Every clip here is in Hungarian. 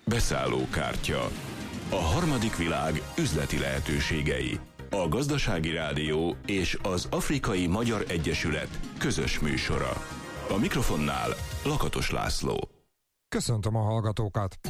Beszállókártya. A harmadik világ üzleti lehetőségei. A Gazdasági Rádió és az Afrikai Magyar Egyesület közös műsora. A mikrofonnál Lakatos László. Köszöntöm a hallgatókat!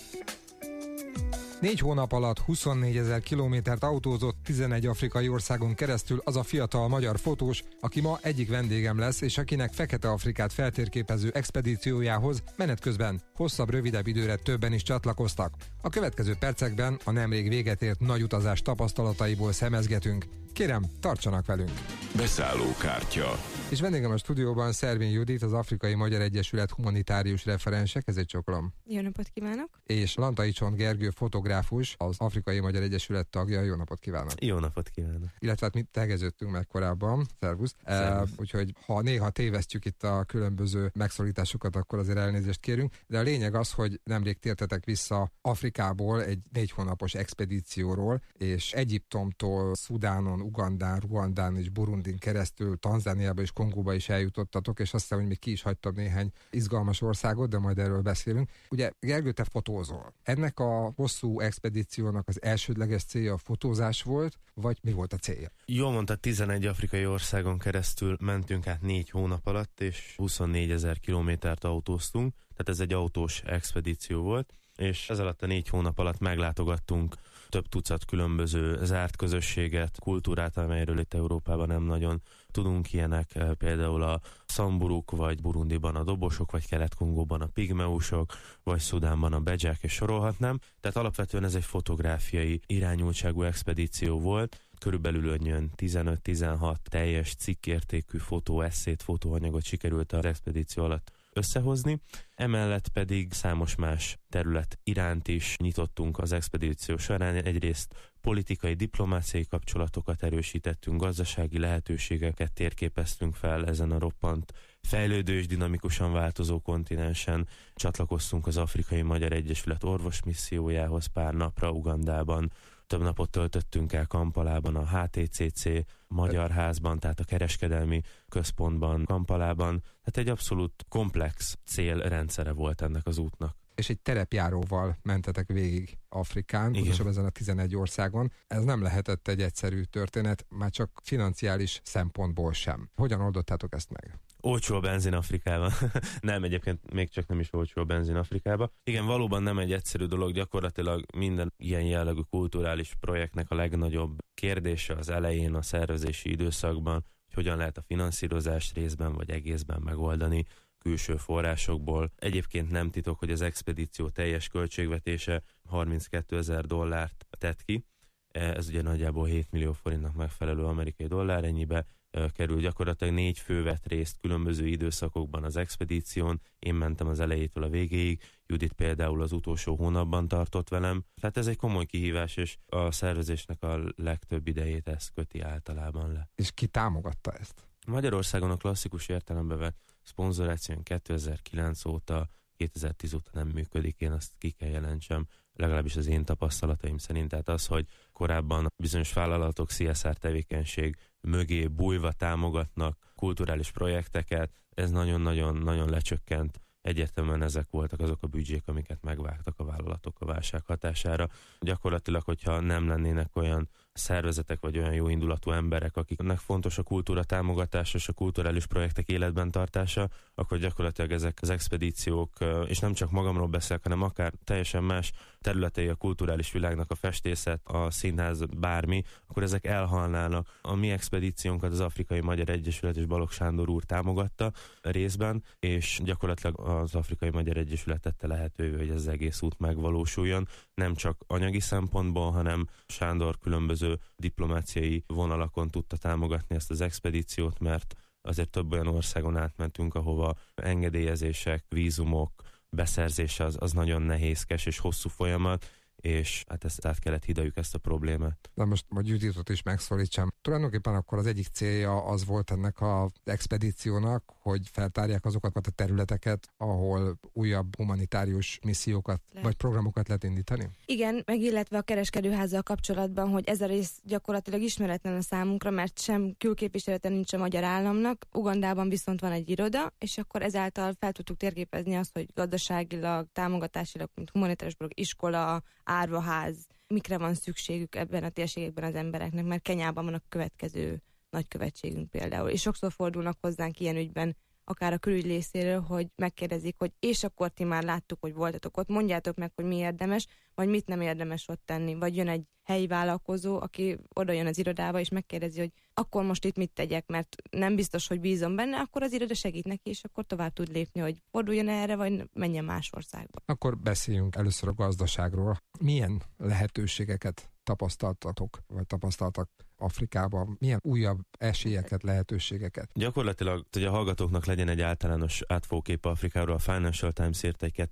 4 hónap alatt 24 000 kilométert autózott 11 afrikai országon keresztül az a fiatal magyar fotós, aki ma egyik vendégem lesz, és akinek Fekete-Afrikát feltérképező expedíciójához menet közben hosszabb-rövidebb időre többen is csatlakoztak. A következő percekben a nemrég véget ért nagy utazás tapasztalataiból szemezgetünk. Kérem, tartsanak velünk! Beszállókártya. És vendégem a stúdióban Szervin Judit, az Afrikai Magyar Egyesület humanitárius referense, kezét csokolom. Jó napot kívánok! És Lantai Csont Gergő fotográfus, az Afrikai Magyar Egyesület tagja. Jó napot kívánok! Jó napot kívánok! Illetve hát mi tegeződtünk meg korábban, szervusz. Úgyhogy ha néha tévesztjük itt a különböző megszólításokat, akkor azért elnézést kérünk. De a lényeg az, hogy nemrég tértetek vissza Afrikából egy 4 hónapos expedícióról, és Egyiptomtól Szudánon, Ugandán, Ruandán és Burundin keresztül Tanzániába és Kongóba is eljutottatok, és azt hiszem, hogy még ki is hagytam néhány izgalmas országot, de majd erről beszélünk. Ugye, Gergő, te fotózol. Ennek a hosszú expedíciónak az elsődleges célja a fotózás volt, vagy mi volt a célja? Jól mondta, 11 afrikai országon keresztül mentünk át 4 hónap alatt, és 24 000 kilométert autóztunk, tehát ez egy autós expedíció volt, és ez alatt a 4 hónap alatt meglátogattunk több tucat különböző zárt közösséget, kultúrát, amelyről itt Európában nem nagyon tudunk, ilyenek például a szamburuk, vagy Burundiban a dobosok, vagy Kelet-Kongóban a pigmeusok, vagy Szudánban a bedzsák, és sorolhatnám. Tehát alapvetően ez egy fotográfiai irányultságú expedíció volt. Körülbelül 15-16 teljes cikkértékű fotóesszét, fotóanyagot sikerült az expedíció alatt összehozni. Emellett pedig számos más terület iránt is nyitottunk az expedíció során. Egyrészt politikai, diplomáciai kapcsolatokat erősítettünk, gazdasági lehetőségeket térképeztünk fel ezen a roppant fejlődő és dinamikusan változó kontinensen. Csatlakoztunk az Afrikai Magyar Egyesület orvosmissziójához pár napra Ugandában. Több napot töltöttünk el Kampalában, a HTCC Magyar Házban, tehát a kereskedelmi központban, Kampalában. Tehát egy abszolút komplex célrendszere volt ennek az útnak. És egy terepjáróval mentetek végig Afrikán, pontosan ezen a 11 országon. Ez nem lehetett egy egyszerű történet, már csak financiális szempontból sem. Hogyan oldottátok ezt meg? Olcsó a benzin Afrikában. Nem, egyébként még csak nem is olcsó a benzin Afrikában. Igen, valóban nem egy egyszerű dolog, gyakorlatilag minden ilyen jellegű kulturális projektnek a legnagyobb kérdése az elején, a szervezési időszakban, hogy hogyan lehet a finanszírozást részben vagy egészben megoldani külső forrásokból. Egyébként nem titok, hogy az expedíció teljes költségvetése $32,000 tett ki. Ez ugye nagyjából 7 millió forintnak megfelelő amerikai dollár, ennyibe kerül. Gyakorlatilag 4 fő vett részt különböző időszakokban az expedíción. Én mentem az elejétől a végéig, Judit például az utolsó hónapban tartott velem. Tehát ez egy komoly kihívás, és a szervezésnek a legtöbb idejét ez köti általában le. És ki támogatta ezt? Magyarországon a klasszikus értelembe vett szponzoráción 2009 óta, 2010 óta nem működik, én azt ki kell jelentsem, legalábbis az én tapasztalataim szerint. Tehát az, hogy korábban bizonyos vállalatok CSR tevékenység mögé bújva támogatnak kulturális projekteket, ez nagyon-nagyon lecsökkent. Egyértelműen ezek voltak azok a büdzsék, amiket megvágtak a vállalatok a válság hatására. Gyakorlatilag, hogyha nem lennének olyan szervezetek vagy olyan jó indulatú emberek, akiknek fontos a kultúra támogatása és a kulturális projektek életben tartása, akkor gyakorlatilag ezek az expedíciók, és nem csak magamról beszélek, hanem akár teljesen más területei a kulturális világnak, a festészet, a színház, bármi, akkor ezek elhalnának. A mi expedíciónkat az Afrikai Magyar Egyesület és Balogh Sándor úr támogatta részben, és gyakorlatilag az Afrikai Magyar Egyesület tette lehetővé, hogy ez az egész út megvalósuljon, nem csak anyagi szempontból, hanem Sándor különböző diplomáciai vonalakon tudta támogatni ezt az expedíciót, mert azért több olyan országon átmentünk, ahova engedélyezések, vízumok beszerzése az nagyon nehézkes és hosszú folyamat, és hát ezt át kellett hidaljuk ezt a problémát. Na most majd Juditot is megszólítsam. Tulajdonképpen akkor az egyik célja az volt ennek az expedíciónak, hogy feltárják azokat a területeket, ahol újabb humanitárius missziókat vagy programokat lehet indítani? Igen, meg illetve a kereskedőházzal kapcsolatban, hogy ez a rész gyakorlatilag ismeretlen a számunkra, mert sem külképviselete nincs a magyar államnak, Ugandában viszont van egy iroda, és akkor ezáltal fel tudtuk térképezni azt, hogy gazdaságilag, támogatásilag, mint humanitárius blog, iskola, árvaház, mikre van szükségük ebben a térségekben az embereknek, mert Kenyában van a következő nagykövetségünk például, és sokszor fordulnak hozzánk ilyen ügyben, akár a külügy részéről, hogy megkérdezik, hogy és akkor ti már láttuk, hogy voltatok ott, mondjátok meg, hogy mi érdemes, vagy mit nem érdemes ott tenni. Vagy jön egy helyi vállalkozó, aki oda jön az irodába, és megkérdezi, hogy akkor most itt mit tegyek, mert nem biztos, hogy bízom benne, akkor az iroda segít neki, és akkor tovább tud lépni, hogy forduljon erre, vagy menjen más országba. Akkor beszéljünk először a gazdaságról. Milyen lehetőségeket tapasztaltatok, vagy tapasztaltak Afrikában? Milyen újabb esélyeket, lehetőségeket? Gyakorlatilag, hogy a hallgatóknak legyen egy általános átfogókép Afrikáról, a Financial Times írt egy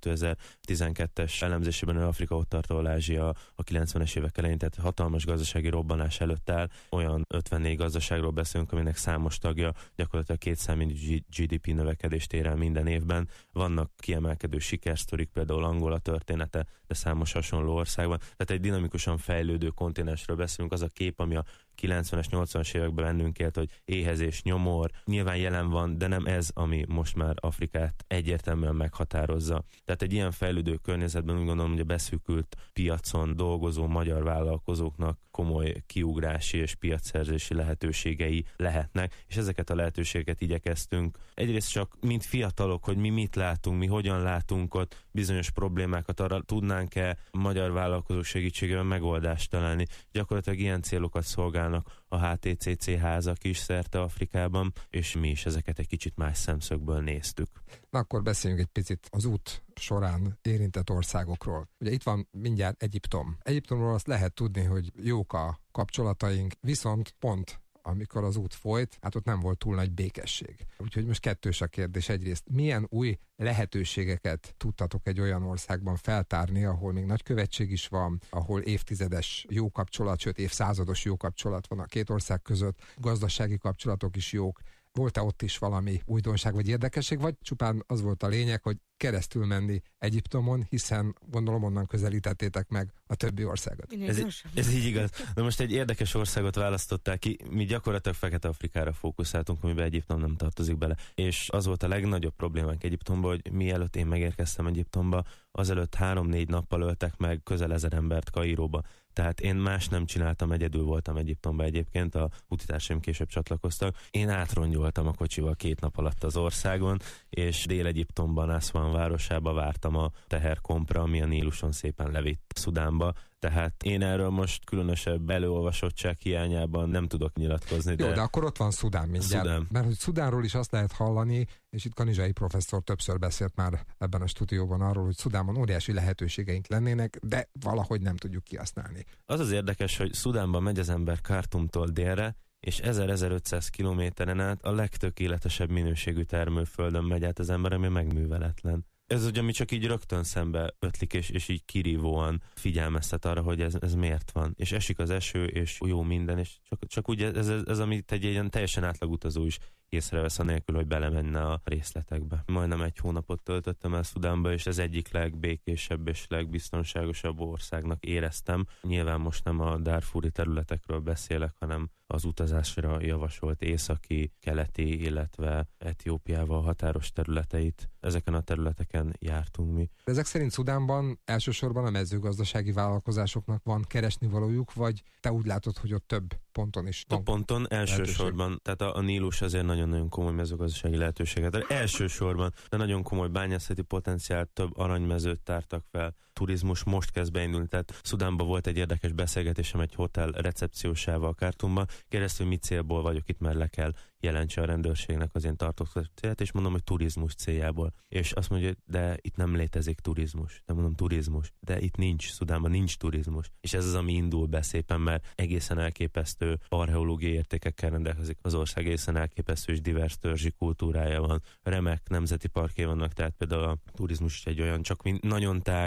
2012-es elemzésében, hogy Afrika ott tart, ahol Ázsia a 90-es évek elején, tehát hatalmas gazdasági robbanás előtt áll. Olyan 54 gazdaságról beszélünk, aminek számos tagja gyakorlatilag 2 számjegyű GDP növekedést ér el minden évben. Vannak kiemelkedő sikersztorik, például Angola története, de számos hasonló országban. Tehát egy dinamikusan fejlődő kontinensről beszélünk. Az a kép, ami a 90-es, 80-as években bennünk élt, hogy éhezés, nyomor, nyilván jelen van, de nem ez, ami most már Afrikát egyértelműen meghatározza. Tehát egy ilyen fejlődő környezetben úgy gondolom, hogy a beszűkült piacon dolgozó magyar vállalkozóknak komoly kiugrási és piacszerzési lehetőségei lehetnek, és ezeket a lehetőségeket igyekeztünk. Egyrészt csak mint fiatalok, hogy mi mit látunk, mi hogyan látunk ott bizonyos problémákat, arra tudnánk-e magyar vállalkozók segítségével megoldást találni. Gyakorlatilag ilyen célokat szolgálnak a HTCC házak is szerte Afrikában, és mi is ezeket egy kicsit más szemszögből néztük. Na akkor beszéljünk egy picit az út során érintett országokról. Ugye itt van mindjárt Egyiptom. Egyiptomról azt lehet tudni, hogy jók a kapcsolataink, viszont pont amikor az út folyt, hát ott nem volt túl nagy békesség. Úgyhogy most kettős a kérdés. Egyrészt milyen új lehetőségeket tudtatok egy olyan országban feltárni, ahol még nagykövetség is van, ahol évtizedes jó kapcsolat, sőt évszázados jó kapcsolat van a két ország között, gazdasági kapcsolatok is jók. Volt-e ott is valami újdonság vagy érdekesség, vagy csupán az volt a lényeg, hogy keresztül menni Egyiptomon, hiszen gondolom onnan közelítettétek meg a többi országot. Ez így igaz. De most egy érdekes országot választották ki, mi gyakorlatilag Fekete-Afrikára fókuszáltunk, amiben Egyiptom nem tartozik bele. És az volt a legnagyobb problémánk Egyiptomban, hogy mielőtt én megérkeztem Egyiptomba, azelőtt 3-4 nappal öltek meg közel 1000 embert Kairóba. Tehát én más nem csináltam, egyedül voltam Egyiptomban egyébként, a utitársaim később csatlakoztak. Én átrongyoltam a kocsival 2 nap alatt az országon, és Dél-Egyiptomban, Aswan városába vártam a teherkompra, ami a Níluson szépen levitt Szudánba. Tehát én erről most különösebb előolvasottság hiányában nem tudok nyilatkozni. Jó, de akkor ott van Szudán mindjárt. Szudán. Mert hogy Szudánról is azt lehet hallani, és itt Kanizsai professzor többször beszélt már ebben a stúdióban arról, hogy Szudánban óriási lehetőségeink lennének, de valahogy nem tudjuk kihasználni. Az az érdekes, hogy Szudánban megy az ember Khartoumtól délre, és 1000-1500 kilométeren át a legtökéletesebb minőségű termőföldön megy át az ember, ami megműveletlen. Ez ugye, ami csak így rögtön szembe ötlik, és így kirívóan figyelmeztet arra, hogy ez miért van. És esik az eső, és jó minden, és csak úgy ez amit egy ilyen teljesen átlagutazó is észrevesz, anélkül, hogy belemenne a részletekbe. Majdnem 1 hónapot töltöttem el Szudánba, és ez egyik legbékésebb és legbiztonságosabb országnak éreztem. Nyilván most nem a Darfuri területekről beszélek, hanem az utazásra javasolt északi, keleti, illetve Etiópiával határos területeit. Ezeken a területeken jártunk mi. Ezek szerint Szudánban elsősorban a mezőgazdasági vállalkozásoknak van keresnivalójuk, vagy te úgy látod, hogy ott több ponton is van? Több ponton elsősorban, tehát a Nílus azért nagyon-nagyon komoly mezőgazdasági lehetőséget. De elsősorban, de nagyon komoly bányászati potenciált, több aranymezőt tártak fel, turizmus most kezd beindulni. Tehát Szudánban volt egy érdekes beszélgetésem egy hotel recepciósával Khartoumban, kérdeztem, hogy mi célból vagyok itt, mert le kell jelentse a rendőrségnek az én tartózkodás célját, és mondom, hogy turizmus céljából. És azt mondja, de itt nem létezik turizmus. De mondom, turizmus. De itt nincs, Szudánban nincs turizmus. És ez az, ami indul be szépen, mert egészen elképesztő archeológiai értékekkel rendelkezik az ország, egészen elképesztő és divers törzsi kultúrája van. Remek nemzeti parké vannak, tehát például a turizmus is egy olyan, csak nagyon tág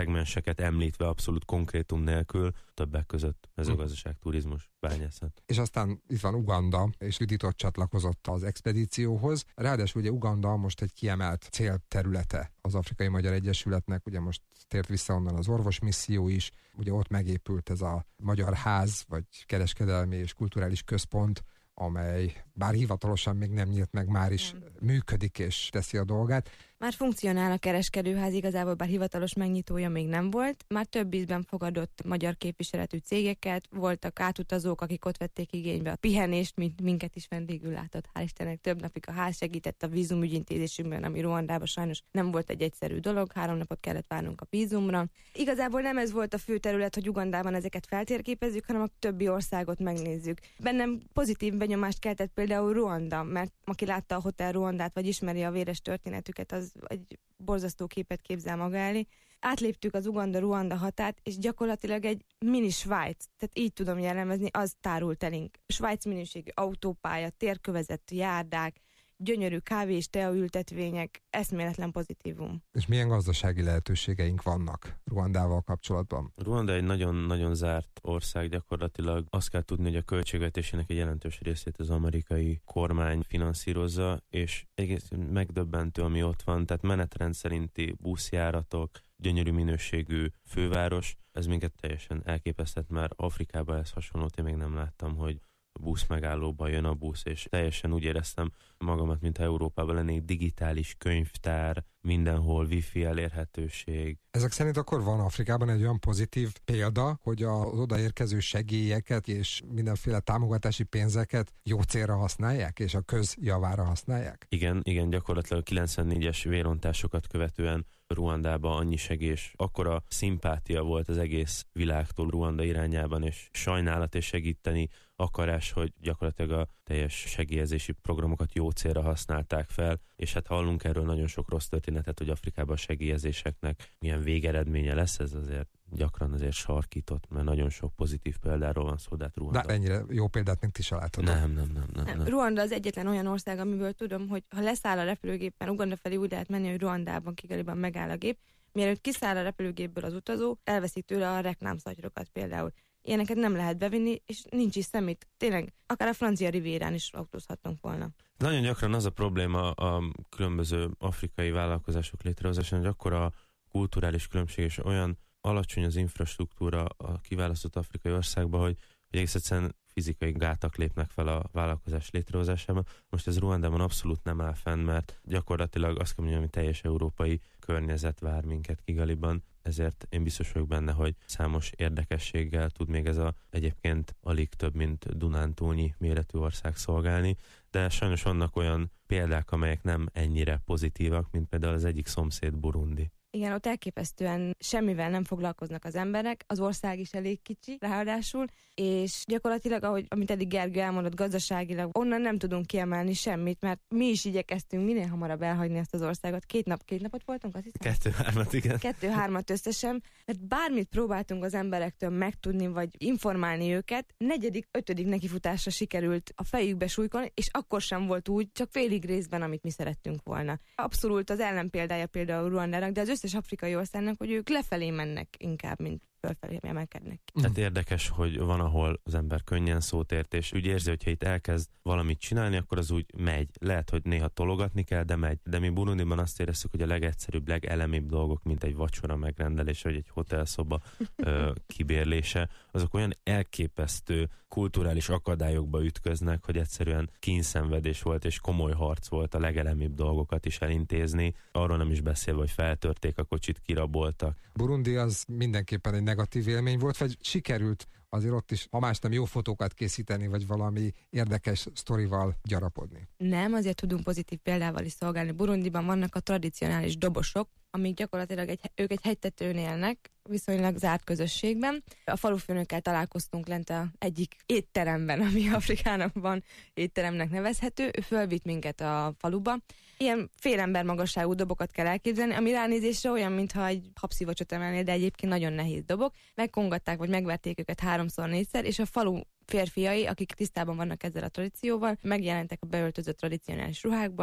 szegmenseket említve abszolút konkrétum nélkül, többek között mezőgazdaság, turizmus, bányászat. És aztán itt van Uganda, és Judit ott csatlakozott az expedícióhoz. Ráadásul ugye Uganda most egy kiemelt célterülete az Afrikai Magyar Egyesületnek, ugye most tért vissza onnan az orvosmisszió is, ugye ott megépült ez a Magyar Ház, vagy kereskedelmi és kulturális központ, amely bár hivatalosan még nem nyílt meg, már is működik és teszi a dolgát. Már funkcionál a kereskedőház, igazából bár hivatalos megnyitója még nem volt. Már több ízben fogadott magyar képviseletű cégeket, voltak átutazók, akik ott vették igénybe a pihenést, mint minket is vendégül látott. Hál' Istennek több napig a ház segített a vízumügyintézésünkben, ami Ruandában sajnos nem volt egy egyszerű dolog, 3 napot kellett várnunk a vízumra. Igazából nem ez volt a fő terület, hogy Ugandában ezeket feltérképezzük, hanem a többi országot megnézzük. Bennem pozitív benyomást keltett például Ruanda, mert aki látta a Hotel Ruandát, vagy ismeri a véres történetüket, az egy borzasztó képet képzel maga elé. Átléptük az Uganda-Ruanda határt, és gyakorlatilag egy mini Svájc, tehát így tudom jellemezni, az tárult elénk. Svájc minőségű autópálya, térkövezett járdák, gyönyörű kávé és teaültetvények, eszméletlen pozitívum. És milyen gazdasági lehetőségeink vannak Ruandával kapcsolatban? Ruanda egy nagyon-nagyon zárt ország, gyakorlatilag azt kell tudni, hogy a költségvetésének egy jelentős részét az amerikai kormány finanszírozza, és egész megdöbbentő, ami ott van, tehát menetrend szerinti buszjáratok, gyönyörű minőségű főváros, ez minket teljesen elképesztett, mert Afrikában ez hasonlót én még nem láttam, hogy busz megállóban jön a busz, és teljesen úgy éreztem magamat, mint Európában lennék, digitális könyvtár, mindenhol wifi elérhetőség. Ezek szerint akkor van Afrikában egy olyan pozitív példa, hogy az odaérkező segélyeket és mindenféle támogatási pénzeket jó célra használják, és a közjavára használják? Igen, gyakorlatilag 94-es vérontásokat követően Ruandában annyi segés, akkora szimpátia volt az egész világtól Ruanda irányában, és sajnálat és segíteni akarás, hogy gyakorlatilag a teljes segélyezési programokat jó célra használták fel, és hát hallunk erről nagyon sok rossz történetet, hogy Afrikában a segélyezéseknek milyen végeredménye lesz, ez azért gyakran azért sarkított, mert nagyon sok pozitív példáról van szó, de hát Ruanda. De ennyire jó példát még ti se látod. Nem. Ruanda az egyetlen olyan ország, amiből tudom, hogy ha leszáll a repülőgépen, Uganda felé úgy lehet menni, hogy Ruandában, Kigaliban megáll a gép, mielőtt kiszáll a repülőgépből az utazó, elveszik tőle a reklámszatyrokat például. Ilyeneket nem lehet bevinni, és nincs is szemét. Tényleg, akár a francia rivérán is autózhattunk volna. Nagyon gyakran az a probléma a különböző afrikai vállalkozások létrehozásán, hogy akkora kulturális különbség és olyan alacsony az infrastruktúra a kiválasztott afrikai országban, hogy egész egyszerűen fizikai gátak lépnek fel a vállalkozás létrehozásában. Most ez Ruandában abszolút nem áll fenn, mert gyakorlatilag azt kell mondjam, hogy teljes európai környezet vár minket Kigaliban, ezért én biztos vagyok benne, hogy számos érdekességgel tud még ez a egyébként alig több, mint Dunántúlnyi méretű ország szolgálni, de sajnos vannak olyan példák, amelyek nem ennyire pozitívak, mint például az egyik szomszéd Burundi. Igen, ott elképesztően semmivel nem foglalkoznak az emberek, az ország is elég kicsi, ráadásul, és gyakorlatilag, amit eddig Gergő elmondott, gazdaságilag onnan nem tudunk kiemelni semmit, mert mi is igyekeztünk minél hamarabb elhagyni ezt az országot. Két napot voltunk, azt hiszem? 2-3, igen. 2-3 összesen, mert bármit próbáltunk az emberektől megtudni, vagy informálni őket, 4.-5. nekifutásra sikerült a fejükbe súlykolni, és akkor sem volt úgy, csak félig részben, amit mi szerettünk volna. Abszolút az ellenpéldája például Ruandának, de az összes afrikai országnak, hogy ők lefelé mennek inkább, mint fölfelé emelkednek. Tehát érdekes, hogy van, ahol az ember könnyen szót ért, és úgy érzi, hogyha itt elkezd valamit csinálni, akkor az úgy megy. Lehet, hogy néha tologatni kell, de megy. De mi Burundiban azt éreztük, hogy a legegyszerűbb, legelemibb dolgok, mint egy vacsora megrendelése, vagy egy hotelszoba kibérlése, azok olyan elképesztő kulturális akadályokba ütköznek, hogy egyszerűen kínszenvedés volt, és komoly harc volt a legelemibb dolgokat is elintézni. Arról nem is beszélve, hogy feltörték a kocsit, kiraboltak. Burundi az mindenképpen egy negatív élmény volt, vagy sikerült azért ott is, ha más nem, jó fotókat készíteni, vagy valami érdekes sztorival gyarapodni? Nem, azért tudunk pozitív példával is szolgálni. Burundiban vannak a tradicionális dobosok, amik gyakorlatilag ők egy hegytetőn élnek, viszonylag zárt közösségben. A falufőnökkel találkoztunk lent a egyik étteremben, ami Afrikának van étteremnek nevezhető. Ő fölvitt minket a faluba. Ilyen fél ember magasságú dobokat kell elképzelni, ami ránézésre olyan, mintha egy habszivacsot emelnél, de egyébként nagyon nehéz dobok. Megkongatták, vagy megverték őket 3-4-szer, és a falu férfiai, akik tisztában vannak ezzel a tradícióval, megjelentek a beöltözött tradicionális ruhákba,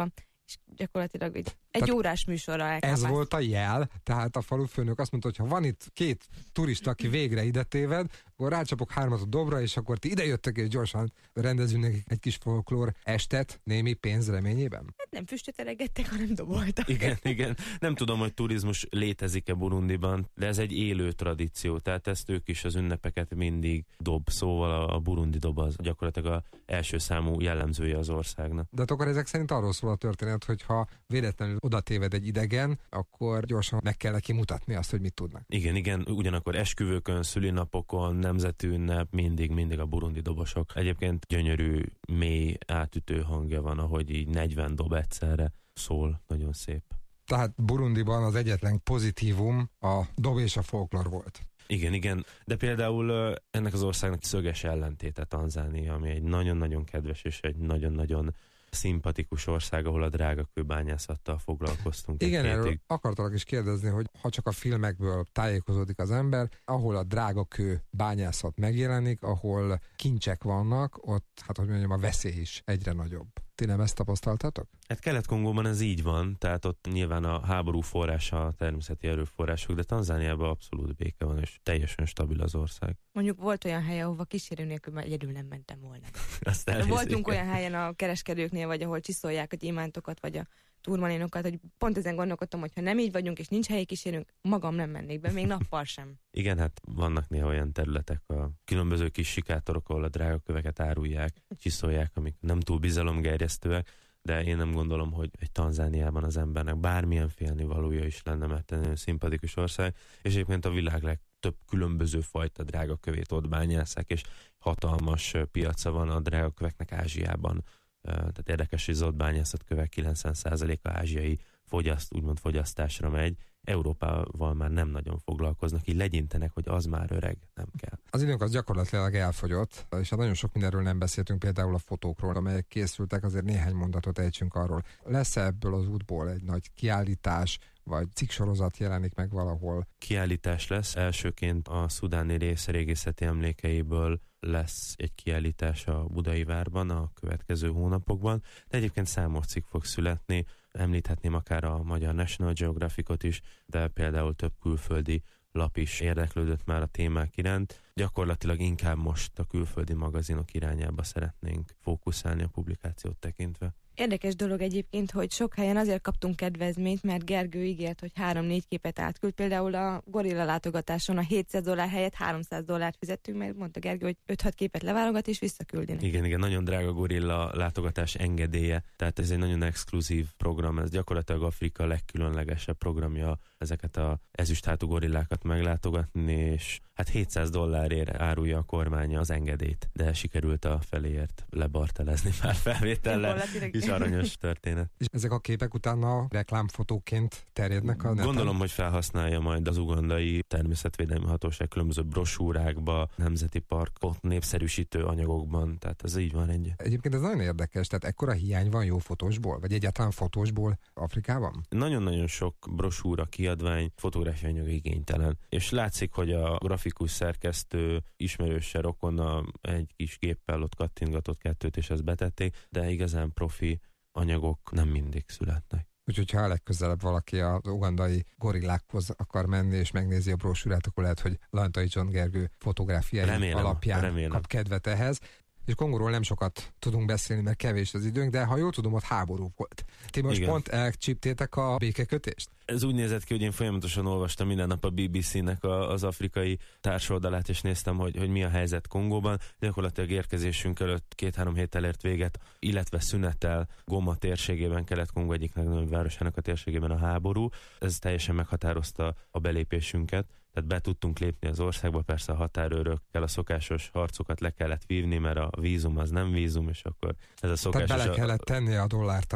és gyakorlatilag egy órás műsorra elkápász. Ez volt a jel, tehát a falufőnök azt mondta, hogy ha van itt 2 turista, aki végre ide téved, akkor rácsapok 3 a dobra, és akkor ti idejöttek, és gyorsan rendezünk nekik egy kis folklór estet némi pénz reményében. Hát nem füstöt elegettek, hanem doboltak. Igen. Nem tudom, hogy turizmus létezik-e Burundiban, de ez egy élő tradíció, tehát ezt ők is az ünnepeket mindig dob, szóval a burundi dob az gyakorlatilag az első számú jellemzője az országnak. De akkor ezek szerint arról szól a történet, hogy ha véletlenül oda téved egy idegen, akkor gyorsan meg kell neki mutatni azt, hogy mit tudnak. Igen, ugyanakkor esküvőkön, szülinapokon, nemzeti ünnep, mindig a burundi dobosok. Egyébként gyönyörű, mély, átütő hangja van, ahogy így 40 dob egyszerre szól, nagyon szép. Tehát Burundiban az egyetlen pozitívum a dob és a folklór volt. Igen, de például ennek az országnak szöges ellentéte Tanzánia, ami egy nagyon-nagyon kedves és egy nagyon-nagyon szimpatikus ország, ahol a drágakőbányászattal foglalkoztunk. Igen, erről akartalak is kérdezni, hogy ha csak a filmekből tájékozódik az ember, ahol a drágakő bányászat megjelenik, ahol kincsek vannak, ott, hát hogy mondjam, a veszély is egyre nagyobb. Ti nem ezt tapasztaltátok? Hát Kelet-Kongóban ez így van, tehát ott nyilván a háború forrása a természeti erőforrások, de Tanzániában abszolút béke van, és teljesen stabil az ország. Mondjuk volt olyan hely, ahova kísérő nélkül már egyedül nem mentem volna. Voltunk olyan helyen a kereskedőknél, vagy ahol csiszolják a gyémántokat, vagy a turmalinokat, hogy pont ezen gondolkodtam, hogy ha nem így vagyunk, és nincs helyi kísérünk, magam nem mennék be, még nappal sem. Igen, hát vannak néha olyan területek, a különböző kis sikátorok, ahol a drágaköveket árulják, csiszolják, amik nem túl bizalomgerjesztőek, de én nem gondolom, hogy egy Tanzániában az embernek bármilyen félnivalója is lenne, mert egy nagyon szimpatikus ország, és egyébként a világ legtöbb különböző fajta drágakövét ott bányásszák, és hatalmas piaca van a drágaköveknek Ázsiában. Tehát érdekes, hogy az ott bányászott kövek 90%-a ázsiai úgymond fogyasztásra megy. Európával már nem nagyon foglalkoznak, így legyintenek, hogy az már öreg, nem kell. Az időnk az gyakorlatilag elfogyott, és hát nagyon sok mindenről nem beszéltünk, például a fotókról, amelyek készültek, azért néhány mondatot ejtsünk arról. Lesz-e ebből az útból egy nagy kiállítás, vagy cikksorozat jelenik meg valahol? Kiállítás lesz. Elsőként a szudáni rész régészeti emlékeiből lesz egy kiállítás a Budai Várban a következő hónapokban, de egyébként számos cikk fog születni. Említhetném akár a magyar National Geographicot is, de például több külföldi lap is érdeklődött már a témák iránt. Gyakorlatilag inkább most a külföldi magazinok irányába szeretnénk fókuszálni a publikációt tekintve. Érdekes dolog egyébként, hogy sok helyen azért kaptunk kedvezményt, mert Gergő ígért, hogy 3-4 képet átküld. Például a gorilla látogatáson a $700 helyett $300 fizettünk, mert mondta Gergő, hogy 5-6 képet leválogat és visszaküldi. Igen, nagyon drága gorilla látogatás engedélye, tehát ez egy nagyon exkluzív program, ez gyakorlatilag Afrika legkülönlegesebb programja, ezeket az ezüsthátú gorillákat meglátogatni, és hát $700 árulja a kormánya az engedélyt, de sikerült a feléért lebartelezni pár felvétellel. Kis aranyos történet. És ezek a képek utána reklámfotóként terjednek a neten? Gondolom, hogy felhasználja majd az ugandai természetvédelmi hatóság különböző brosúrákba, nemzeti parkot népszerűsítő anyagokban, tehát ez így van egy. Egyébként ez nagyon érdekes, tehát ekkora hiány van jó fotósból, vagy egyáltalán fotósból Afrikában? Nagyon-nagyon sok brosúra, kiadvány, fotográfiai anyag igénytelen. És látszik, hogy a grafikus szerkesztő ismerőse rokona egy kis géppel ott kattintgatott 2 és ezt betették, de igazán profi anyagok nem mindig születnek. Úgyhogy ha a legközelebb valaki az ugandai gorillákhoz akar menni és megnézi a brosúrát, akkor lehet, hogy Lantai John Gergő fotográfiai alapján kap kedvet ehhez. És Kongóról nem sokat tudunk beszélni, mert kevés az időnk, de ha jól tudom, ott háború volt. Ti most pont elcsíptétek a békekötést? Ez úgy nézett ki, hogy én folyamatosan olvastam minden nap a BBC-nek az afrikai társoldalát, és néztem, hogy mi a helyzet Kongóban. Gyakorlatilag érkezésünk előtt 2-3 héttel ért véget, illetve szünetel Goma térségében, Kelet-Kongó egyik legnagyobb városának a térségében a háború. Ez teljesen meghatározta a belépésünket. Tehát be tudtunk lépni az országba, persze a határőrökkel a szokásos harcokat le kellett vívni, mert a vízum az nem vízum, és akkor ez a szokásos... Tehát bele kellett tenni a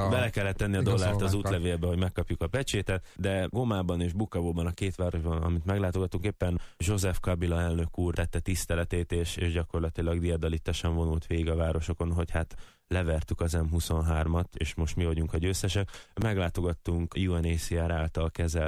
dollárt az útlevélbe, hogy megkapjuk a pecsétet, de Gomában és Bukavóban, a 2 városban, amit meglátogatunk, éppen Joseph Kabila elnök úr tette tiszteletét, és gyakorlatilag diadalittesen vonult végig a városokon, hogy hát levertük az M23-at, és most mi vagyunk a győztesek. Meglátogattunk UNHCR által kezelt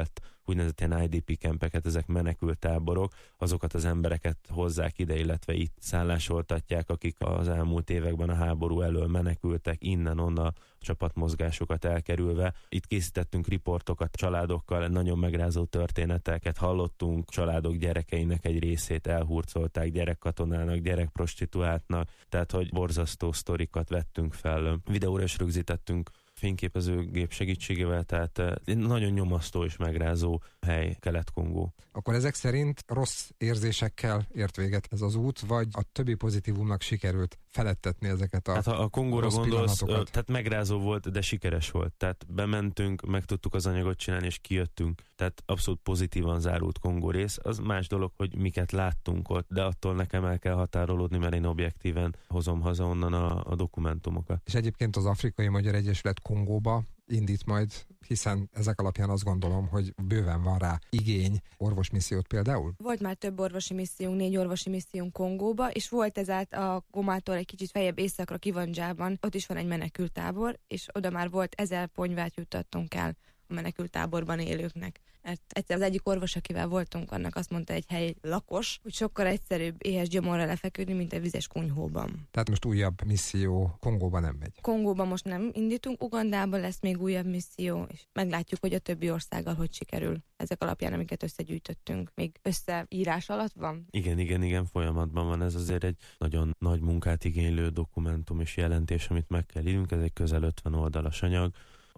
úgynevezett ilyen IDP kempeket, ezek menekült táborok, azokat az embereket hozzák ide, illetve itt szállásoltatják, akik az elmúlt években a háború elől menekültek, innen-onnan csapatmozgásokat elkerülve. Itt készítettünk riportokat családokkal, nagyon megrázó történeteket hallottunk, családok gyerekeinek egy részét elhurcolták gyerekkatonának, gyerekprostituáltnak, tehát hogy borzasztó sztorikat vettünk fel, videóra is rögzítettünk fényképezőgép segítségével, tehát nagyon nyomasztó és megrázó hely Kelet-Kongó. Akkor ezek szerint rossz érzésekkel ért véget ez az út, vagy a többi pozitívumnak sikerült felettetni ezeket a hát, ha a Kongóra gondolsz, pillanatokat? tehát megrázó volt, de sikeres volt. Tehát bementünk, meg tudtuk az anyagot csinálni, és kijöttünk. Tehát abszolút pozitívan zárult Kongó rész. Az más dolog, hogy miket láttunk ott, de attól nekem el kell határolódni, mert én objektíven hozom haza onnan a dokumentumokat. És egyébként az Afrikai Magyar Egyesület Kongóba indít majd, hiszen ezek alapján azt gondolom, hogy bőven van rá igény. Orvosmissziót például? Volt már több orvosi missziónk, 4 orvosi missziónk Kongóba, és volt a Gomától egy kicsit feljebb északra Kivandzsában, ott is van egy menekülttábor, és oda már volt 1000 ponyvát juttattunk el a menekülttáborban élőknek. Mert egyszer az egyik orvos, akivel voltunk, annak azt mondta egy hely lakos, hogy sokkal egyszerűbb éhes gyomorra lefeküdni, mint egy vizes kunyhóban. Tehát most újabb misszió Kongóba nem megy. Kongóban most nem indítunk, Ugandában lesz még újabb misszió, és meglátjuk, hogy a többi országgal hogy sikerül. Ezek alapján, amiket összegyűjtöttünk, még összeírás alatt van? Igen, folyamatban van. Ez azért egy nagyon nagy munkát igénylő dokumentum és jelentés, amit meg kell írnunk. Ez egy közel 50 oldalas anyag.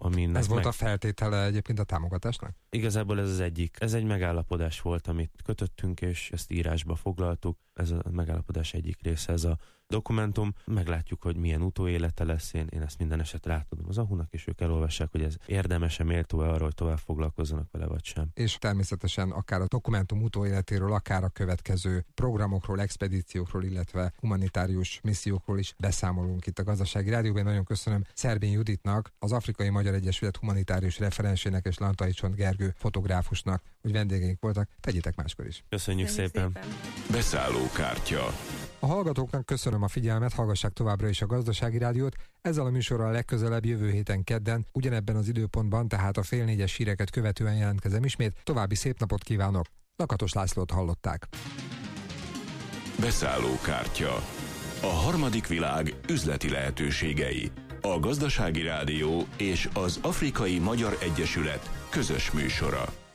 Ez volt a feltétele egyébként a támogatásnak? Igazából ez az egyik. Ez egy megállapodás volt, amit kötöttünk, és ezt írásba foglaltuk. Ez a megállapodás egyik része, ez a dokumentum. Meglátjuk, hogy milyen utóélete lesz. Én ezt minden esetre átadom az AHU-nak, és ők elolvassák, hogy ez érdemes-e, méltó-e arra, hogy tovább foglalkozzanak vele, vagy sem. És természetesen akár a dokumentum utóéletéről, akár a következő programokról, expedíciókról, illetve humanitárius missziókról is beszámolunk itt a Gazdasági Rádióban. Nagyon köszönöm Szerbén Juditnak, az Afrikai Magyar Egyesület humanitárius referensének és Lantai Csont Gergő fotográfusnak, hogy vendégeink voltak. Tegyétek máskor is. Köszönjük szépen. Beszállókártya. A hallgatóknak köszönöm a figyelmet, hallgassák továbbra is a Gazdasági Rádiót. Ezzel a műsorral legközelebb jövő héten kedden, ugyanebben az időpontban, tehát a 3:30 híreket követően jelentkezem ismét. További szép napot kívánok! Lakatos Lászlót hallották. Beszállókártya. A harmadik világ üzleti lehetőségei. A Gazdasági Rádió és az Afrikai Magyar Egyesület közös műsora.